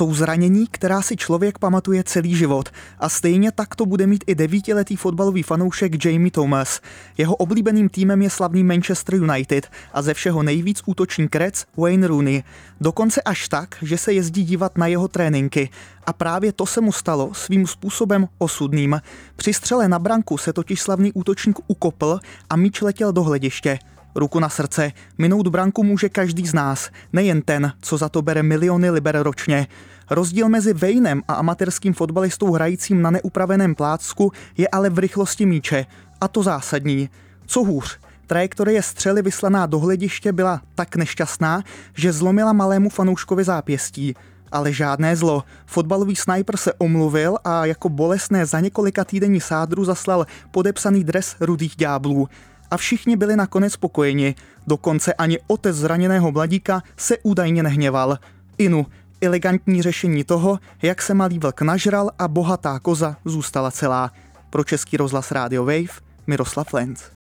Jsou zranění, která si člověk pamatuje celý život a stejně tak to bude mít i 9letý fotbalový fanoušek Jamie Thomas. Jeho oblíbeným týmem je slavný Manchester United a ze všeho nejvíc útočník Reds Wayne Rooney. Dokonce až tak, že se jezdí dívat na jeho tréninky. A právě to se mu stalo svým způsobem osudným. Při střele na branku se totiž slavný útočník ukopl a míč letěl do hlediště. Ruku na srdce, minout branku může každý z nás, nejen ten, co za to bere miliony liber ročně. Rozdíl mezi Waynem a amatérským fotbalistou hrajícím na neupraveném plácku je ale v rychlosti míče. A to zásadní. Co hůř, trajektorie střely vyslaná do hlediště byla tak nešťastná, že zlomila malému fanouškovi zápěstí. Ale žádné zlo. Fotbalový snajper se omluvil a jako bolestné za několika týdenní sádru zaslal podepsaný dres Rudých ďáblů. A všichni byli nakonec spokojeni. Dokonce ani otec zraněného mladíka se údajně nehněval. Elegantní řešení toho, jak se malý vlk nažral a bohatá koza zůstala celá. Pro Český rozhlas Radio Wave Miroslav Lenz.